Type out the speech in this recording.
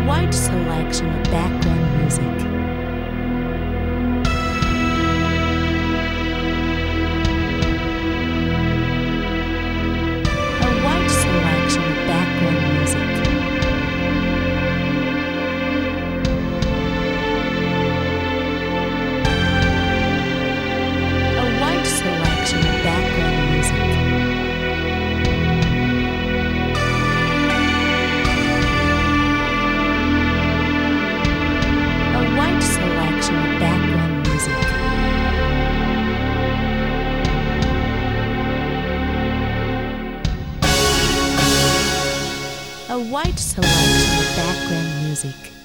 wide selection of background music. A wide selection of background music. A wide selection of background music. A wide selection of background music. A wide selection of background music.